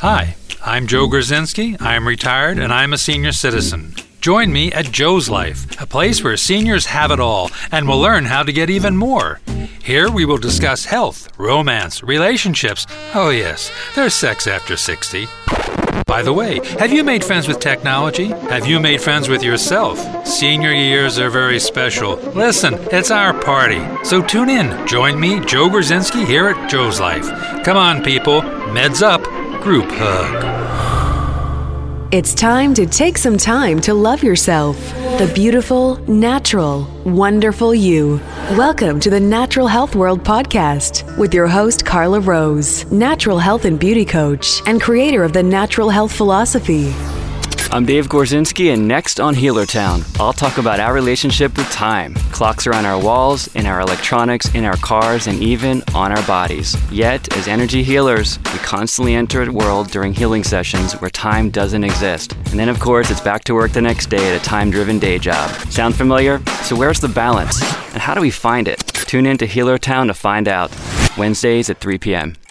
Hi, I'm Joe Grzinski. I'm retired and I'm a senior citizen. Join me at Joe's Life, a place where seniors have it all and will learn how to get even more. Here we will discuss health, romance, relationships. Oh yes, there's sex after 60. By the way, have you made friends with technology? Have you made friends with yourself? Senior years are very special. Listen, it's our party. So tune in. Join me, Joe Grzinski, here at Joe's Life. Come on, people. Meds up. Group hug. It's time to take some time to love yourself. The beautiful, natural, wonderful you. Welcome to the Natural Health World podcast with your host, Carla Rose, natural health and beauty coach and creator of the Natural Health Philosophy. I'm Dave Gorzinski, and next on Healer Town, I'll talk about our relationship with time. Clocks are on our walls, in our electronics, in our cars, and even on our bodies. Yet, as energy healers, we constantly enter a world during healing sessions where time doesn't exist. And then, of course, it's back to work the next day at a time-driven day job. Sound familiar? So where's the balance? And how do we find it? Tune in to Healer Town to find out. Wednesdays at 3 p.m.